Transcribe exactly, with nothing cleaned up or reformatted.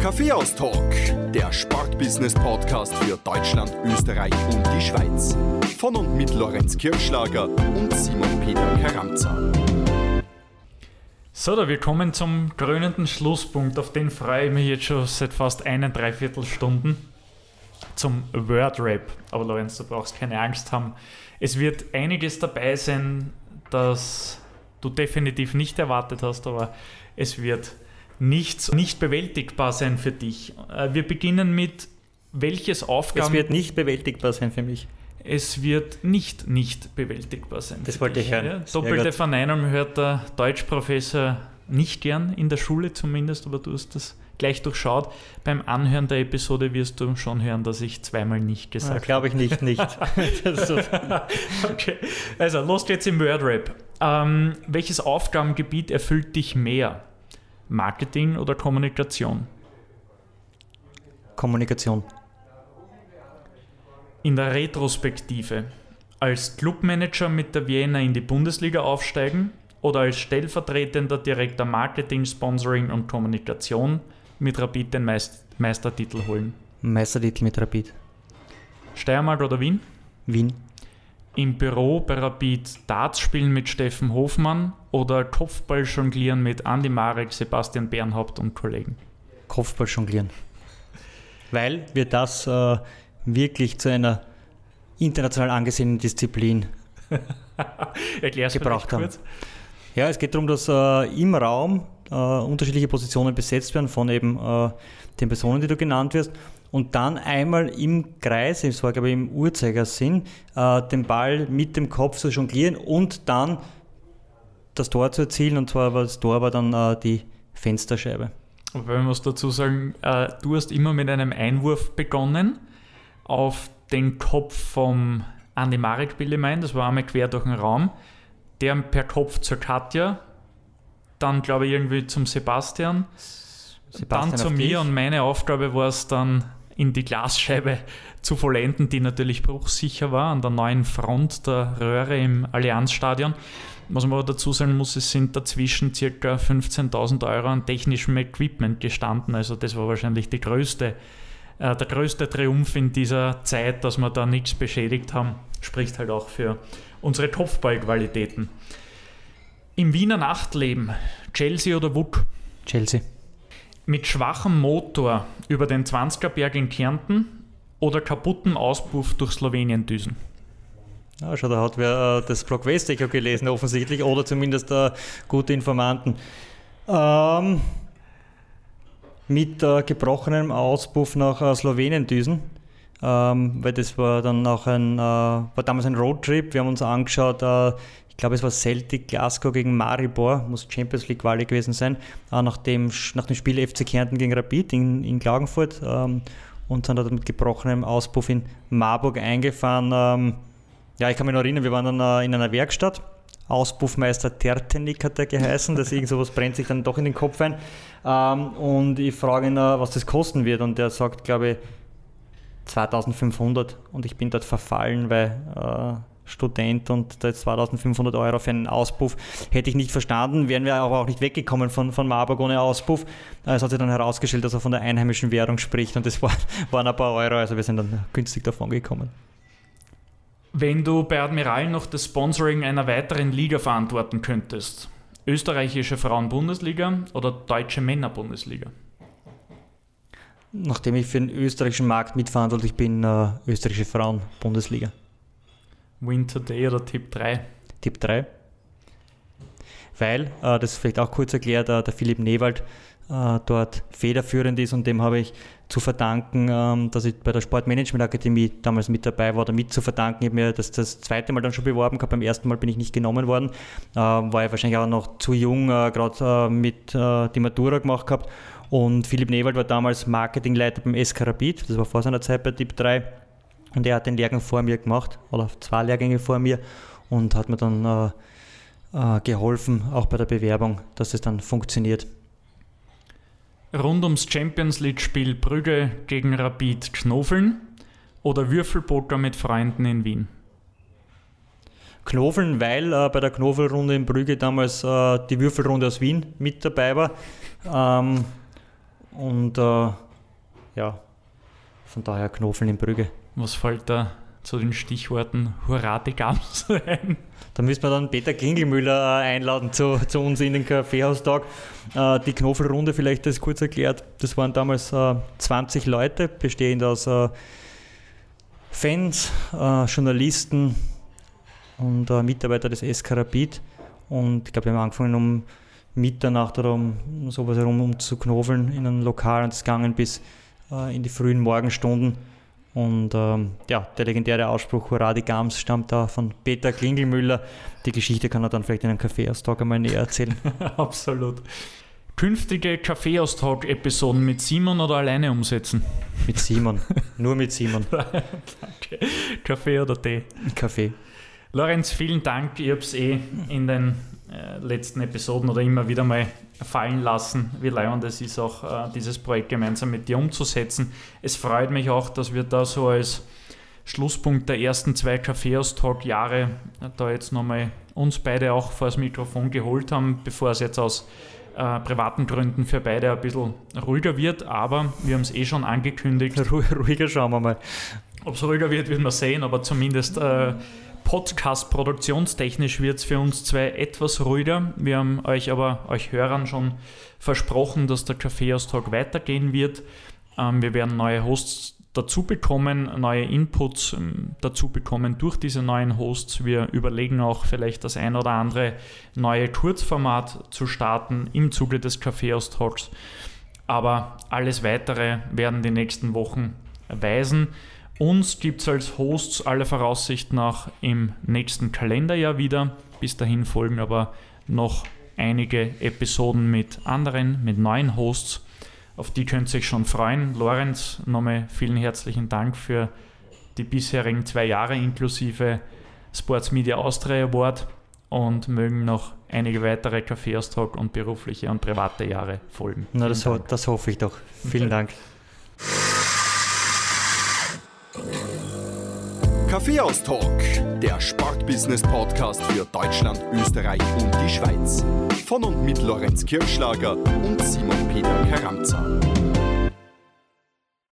Kaffeehaus-Talk, der Sportbusiness-Podcast für Deutschland, Österreich und die Schweiz. Von und mit Lorenz Kirschlager und Simon Peter Karamza. So, da wir kommen zum krönenden Schlusspunkt, auf den freue ich mich jetzt schon seit fast einen Dreiviertelstunden, zum Word-Rap. Aber Lorenz, du brauchst keine Angst haben. Es wird einiges dabei sein, das du definitiv nicht erwartet hast, aber es wird nichts nicht bewältigbar sein für dich. Wir beginnen mit, welches Aufgaben... Es wird nicht bewältigbar sein für mich. Es wird nicht nicht bewältigbar sein. Das wollte ich hören. Ja, doppelte Verneinung hört der Deutschprofessor nicht gern, in der Schule zumindest, aber du hast das gleich durchschaut. Beim Anhören der Episode wirst du schon hören, dass ich zweimal nicht gesagt habe. Glaube ich nicht, nicht. Okay, also los geht's im Word-Rap. Ähm, welches Aufgabengebiet erfüllt dich mehr? Marketing oder Kommunikation? Kommunikation. In der Retrospektive, als Clubmanager mit der Vienna in die Bundesliga aufsteigen oder als stellvertretender Direktor Marketing, Sponsoring und Kommunikation mit Rapid den Meist- Meistertitel holen? Meistertitel mit Rapid. Steiermark oder Wien? Wien. Im Büro bei Rapid Darts spielen mit Steffen Hofmann oder Kopfball jonglieren mit Andi Marek, Sebastian Bernhaupt und Kollegen? Kopfball jonglieren. Weil wir das äh, wirklich zu einer international angesehenen Disziplin gebraucht haben. Kurz. Ja, es geht darum, dass äh, im Raum äh, unterschiedliche Positionen besetzt werden von eben äh, den Personen, die du genannt wirst. Und dann einmal im Kreis, es war glaube ich im Uhrzeigersinn, äh, den Ball mit dem Kopf zu jonglieren und dann das Tor zu erzielen. Und zwar war das Tor war dann äh, die Fensterscheibe. Wobei man muss dazu sagen, äh, du hast immer mit einem Einwurf begonnen auf den Kopf vom Andi Marek, bilde ich mein, das war einmal quer durch den Raum, der per Kopf zur Katja, dann glaube ich irgendwie zum Sebastian, Sebastian dann zu mir dich. Und meine Aufgabe war es dann, in die Glasscheibe zu vollenden, die natürlich bruchsicher war, an der neuen Front der Röhre im Allianzstadion. Was man aber dazu sagen muss, es sind dazwischen ca. fünfzehntausend Euro an technischem Equipment gestanden, also das war wahrscheinlich die größte, äh, der größte Triumph in dieser Zeit, dass wir da nichts beschädigt haben, spricht halt auch für unsere Kopfballqualitäten. Im Wiener Nachtleben, Chelsea oder W U K? Chelsea. Mit schwachem Motor über den Zwanzigerberg in Kärnten oder kaputtem Auspuff durch Slowenien düsen? Ja, schau, da hat wer äh, das Blog Westecho gelesen offensichtlich oder zumindest äh, gute Informanten. Ähm, mit äh, gebrochenem Auspuff nach äh, Slowenien düsen, ähm, weil das war dann auch ein, äh, war damals ein Roadtrip. Wir haben uns angeschaut, äh, ich glaube, es war Celtic Glasgow gegen Maribor, muss Champions League Quali gewesen sein, äh, nach, dem, nach dem Spiel F C Kärnten gegen Rapid in, in Klagenfurt ähm, und sind dort mit gebrochenem Auspuff in Marburg eingefahren. Ähm, ja, ich kann mich noch erinnern, wir waren dann äh, in einer Werkstatt, Auspuffmeister Tertenik hat der geheißen, das irgend sowas brennt sich dann doch in den Kopf ein ähm, und ich frage ihn, äh, was das kosten wird und der sagt, glaube ich, zweitausendfünfhundert und ich bin dort verfallen, weil äh, Student und da jetzt zweitausendfünfhundert Euro für einen Auspuff hätte ich nicht verstanden, wären wir aber auch nicht weggekommen von, von Marburg ohne Auspuff. Es hat sich dann herausgestellt, dass er von der einheimischen Währung spricht und das war, waren ein paar Euro, also wir sind dann günstig davon gekommen. Wenn du bei Admiral noch das Sponsoring einer weiteren Liga verantworten könntest, österreichische Frauen-Bundesliga oder deutsche Männer-Bundesliga? Nachdem ich für den österreichischen Markt mitverantwortlich bin, äh, österreichische Frauen-Bundesliga. Win Today oder Tipp drei? Tipp drei. Weil, äh, das ist vielleicht auch kurz erklärt, äh, der Philipp Newald äh, dort federführend ist und dem habe ich zu verdanken, ähm, dass ich bei der Sportmanagement-Akademie damals mit dabei war oder mit zu verdanken. Ich habe mir das das zweite Mal dann schon beworben gehabt, beim ersten Mal bin ich nicht genommen worden, äh, war ich wahrscheinlich auch noch zu jung, äh, gerade äh, mit äh, die Matura gemacht gehabt und Philipp Newald war damals Marketingleiter beim S K Rapid, das war vor seiner Zeit bei Tipp drei. Und er hat den Lehrgang vor mir gemacht, oder zwei Lehrgänge vor mir und hat mir dann äh, äh, geholfen, auch bei der Bewerbung, dass das dann funktioniert. Rund ums Champions League-Spiel Brügge gegen Rapid Knofeln oder Würfelpoker mit Freunden in Wien? Knofeln, weil äh, bei der Knofelrunde in Brügge damals äh, die Würfelrunde aus Wien mit dabei war. Ähm, Und äh, ja, von daher Knofeln in Brügge. Was fällt da zu den Stichworten Hurra die Gams ein? Da müssen wir dann Peter Klingelmüller äh, einladen zu, zu uns in den Kaffeehaustag. Äh, die Knofelrunde, vielleicht das kurz erklärt, das waren damals äh, zwanzig Leute, bestehend aus äh, Fans, äh, Journalisten und äh, Mitarbeiter des S K Rapid. Und ich glaube, wir haben angefangen um Mitternacht oder um sowas herum um zu knofeln in einem Lokal und es gegangen bis äh, in die frühen Morgenstunden. Und ähm, ja, der legendäre Ausspruch Hurra die Gams stammt da von Peter Klingelmüller. Die Geschichte kann er dann vielleicht in einem Kaffeehaustag einmal näher erzählen. Absolut. Künftige Kaffeehaustag-Episoden mit Simon oder alleine umsetzen? Mit Simon, nur mit Simon. Danke. Kaffee oder Tee? Kaffee. Lorenz, vielen Dank. Ich habe es eh in den äh, letzten Episoden oder immer wieder mal fallen lassen, wie leibend es ist, auch äh, dieses Projekt gemeinsam mit dir umzusetzen. Es freut mich auch, dass wir da so als Schlusspunkt der ersten zwei Kaffeehaustag-Jahre äh, da jetzt nochmal uns beide auch vor das Mikrofon geholt haben, bevor es jetzt aus äh, privaten Gründen für beide ein bisschen ruhiger wird, aber wir haben es eh schon angekündigt. Ru- ruhiger schauen wir mal. Ob es ruhiger wird, wird man sehen, aber zumindest äh, Podcast-produktionstechnisch wird es für uns zwei etwas ruhiger. Wir haben euch aber, euch Hörern, schon versprochen, dass der Kaffeehaustag weitergehen wird. Ähm, wir werden neue Hosts dazu bekommen, neue Inputs ähm, dazu bekommen durch diese neuen Hosts. Wir überlegen auch vielleicht das ein oder andere neue Kurzformat zu starten im Zuge des Kaffeehaustags. Aber alles Weitere werden die nächsten Wochen weisen. Uns gibt es als Hosts aller Voraussicht nach im nächsten Kalenderjahr wieder. Bis dahin folgen aber noch einige Episoden mit anderen, mit neuen Hosts. Auf die könnt ihr euch schon freuen. Lorenz, nochmal vielen herzlichen Dank für die bisherigen zwei Jahre inklusive Sports Media Austria Award und mögen noch einige weitere Kaffeehaustag und berufliche und private Jahre folgen. Na, das, ho- das hoffe ich doch. Vielen Dank. Kaffeehaustalk, der Sportbusiness-Podcast für Deutschland, Österreich und die Schweiz. Von und mit Lorenz Kirschlager und Simon Peter Karamza.